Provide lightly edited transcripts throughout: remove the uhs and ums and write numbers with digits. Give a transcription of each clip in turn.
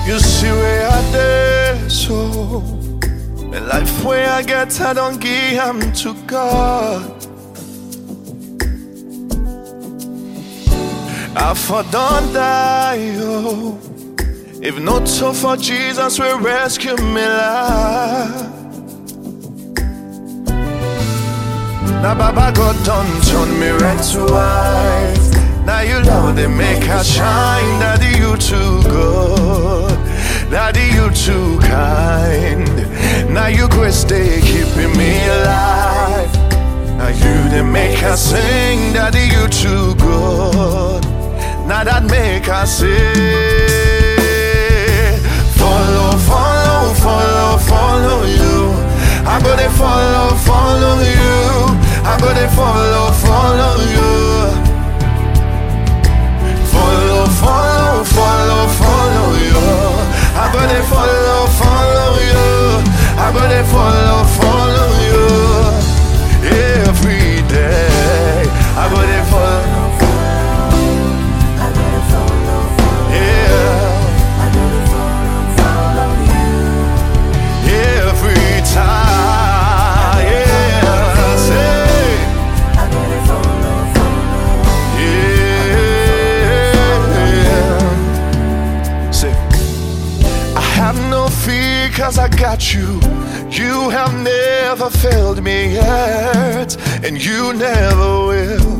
You see where I did so. The life where I get, I don't give them to God. I for don't die, oh. If not so for Jesus will rescue me life. Now Baba God done turn me red to white. Now you love they make her shine. Daddy you too good, Daddy you too kind. Now you grace they keeping me alive. Now you they make her sing. Daddy you too good. Now that make her say, follow, follow, follow, follow you. I'm gonna follow, follow you. I'm gonna follow, follow you. Follow, follow, follow, follow you. I'm gonna follow, follow you. I'm gonna follow, follow you. Every day I'm gonna follow. Cause I got you. You have never failed me yet, and you never will.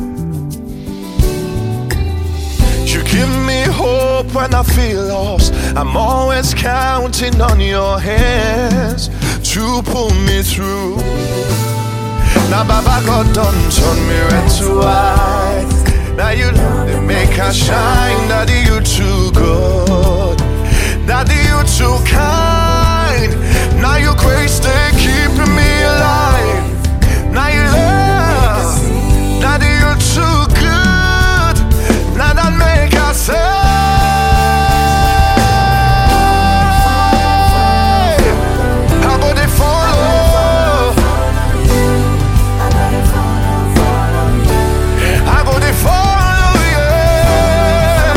You give me hope when I feel lost. I'm always counting on your hands to pull me through. Now Baba God done turn me red to white. Now you make her shine. Daddy you too good, Daddy you too kind. Now your grace they keeping me alive. Now you love, Daddy you're too good. Now that make us say, how about they follow? How about they follow? Yeah.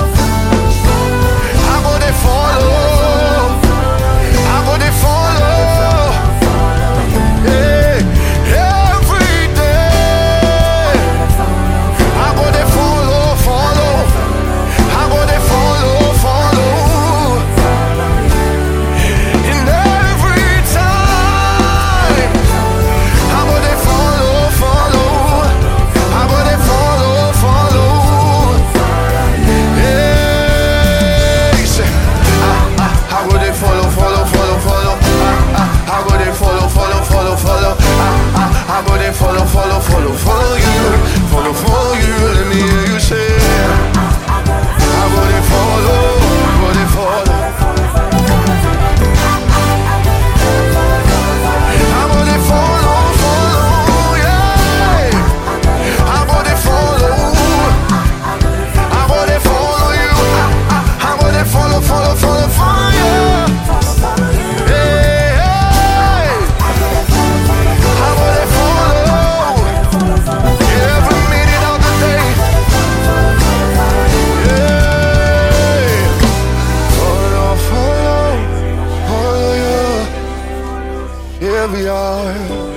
How about they follow? Every hour,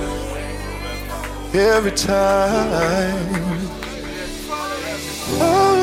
every time. Oh,